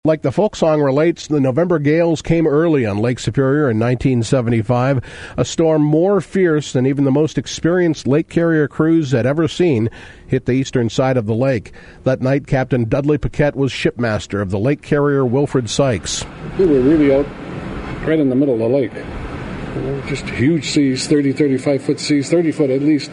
Like the folk song relates, the November gales came early on Lake Superior in 1975, a storm more fierce than even the most experienced lake carrier crews had ever seen hit the eastern side of the lake. That night, Captain Dudley Paquette was shipmaster of the lake carrier Wilfred Sykes. We were really out right in the middle of the lake. Just huge seas, 30, 35-foot seas, 30 foot at least.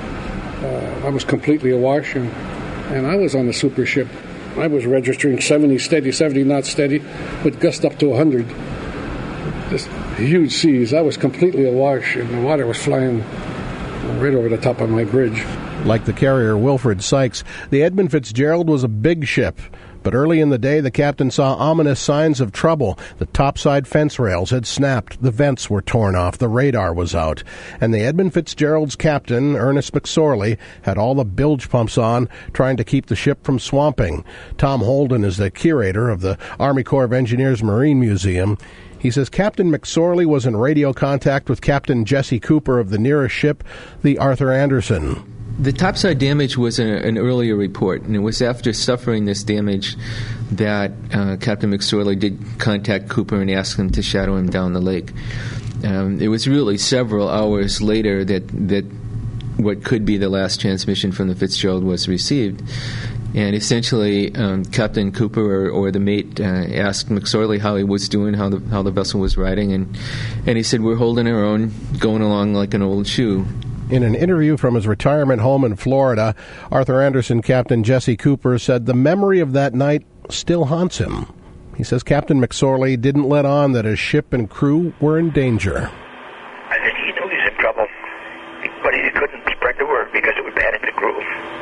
I was completely awash, and I was on the super ship. I was registering 70 steady, 70 not steady, with gust up to 100. Just huge seas. I was completely awash, and the water was flying right over the top of my bridge. Like the carrier Wilfred Sykes, the Edmund Fitzgerald was a big ship. But early in the day, the captain saw ominous signs of trouble. The topside fence rails had snapped, the vents were torn off, the radar was out. And the Edmund Fitzgerald's captain, Ernest McSorley, had all the bilge pumps on, trying to keep the ship from swamping. Tom Holden is the curator of the Army Corps of Engineers Marine Museum. He says Captain McSorley was in radio contact with Captain Jesse Cooper of the nearest ship, the Arthur Anderson. The topside damage was an earlier report, and it was after suffering this damage that Captain McSorley did contact Cooper and ask him to shadow him down the lake. It was really several hours later that what could be the last transmission from the Fitzgerald was received. And essentially, Captain Cooper or the mate asked McSorley how he was doing, how the vessel was riding, and he said, "We're holding our own, going along like an old shoe." In an interview from his retirement home in Florida, Arthur Anderson Captain Jesse Cooper said the memory of that night still haunts him. He says Captain McSorley didn't let on that his ship and crew were in danger. I think he knew he was in trouble, but he couldn't spread the word because it would panic the crew.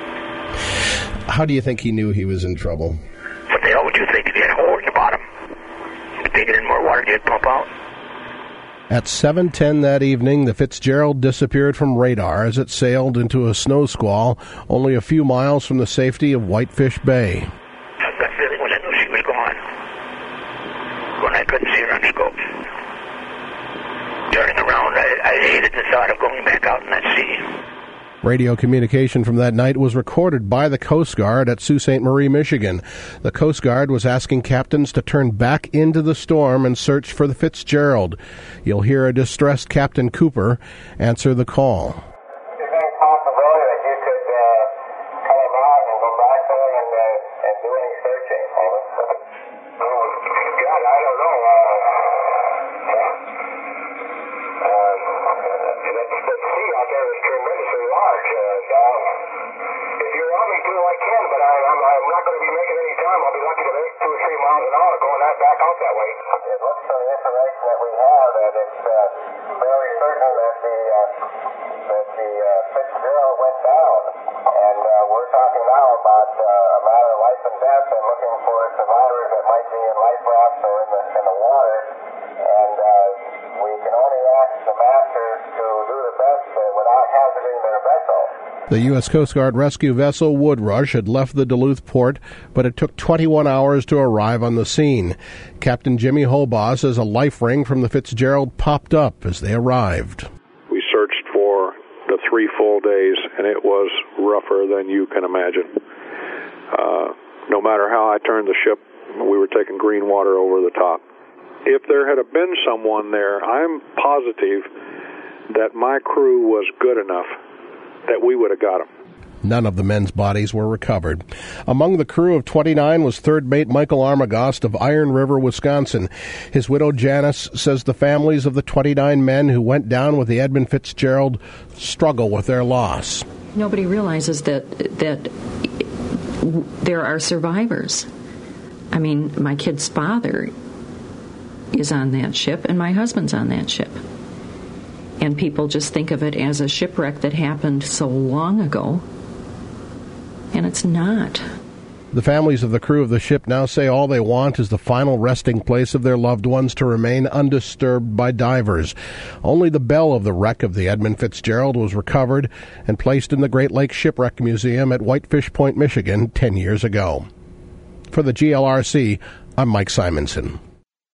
How do you think he knew he was in trouble? But they always do think if you had a hole in the bottom, if they get in more water, they'd pump out. At 7:10 that evening, the Fitzgerald disappeared from radar as it sailed into a snow squall only a few miles from the safety of Whitefish Bay. My gut feeling was I knew she was gone when I couldn't see her on scope. Turning around, I hated the thought of going back out in that sea. Radio communication from that night was recorded by the Coast Guard at Sault Ste. Marie, Michigan. The Coast Guard was asking captains to turn back into the storm and search for the Fitzgerald. You'll hear a distressed Captain Cooper answer the call. Is there any possibility that you could come out and go back there and do any searching? God, I don't know. The sea out there is tremendously large, Don. If you want me to, I can, but I'm not going to be making any time. I'll be lucky to make 2 or 3 miles an hour going back out that way. It looks from the information that we have that it's fairly certain that the Fitzgerald went down, and we're talking now about a matter of life and death and looking for survivors that might be in life rafts or in the water, and we can only ask the masters to do the best without hazarding their vessel. The U.S. Coast Guard rescue vessel Woodrush had left the Duluth port, but it took 21 hours to arrive on the scene. Captain Jimmy Hobaugh says a life ring from the Fitzgerald popped up as they arrived. We searched for the 3 full days, and it was rougher than you can imagine. No matter how I turned the ship, we were taking green water over the top. If there had been someone there, I'm positive that my crew was good enough that we would have got them. None of the men's bodies were recovered. Among the crew of 29 was third mate Michael Armagost of Iron River, Wisconsin. His widow Janice says the families of the 29 men who went down with the Edmund Fitzgerald struggle with their loss. Nobody realizes that there are survivors. I mean, my kid's father is on that ship, and my husband's on that ship. And people just think of it as a shipwreck that happened so long ago, and it's not. The families of the crew of the ship now say all they want is the final resting place of their loved ones to remain undisturbed by divers. Only the bell of the wreck of the Edmund Fitzgerald was recovered and placed in the Great Lakes Shipwreck Museum at Whitefish Point, Michigan, 10 years ago. For the GLRC, I'm Mike Simonson.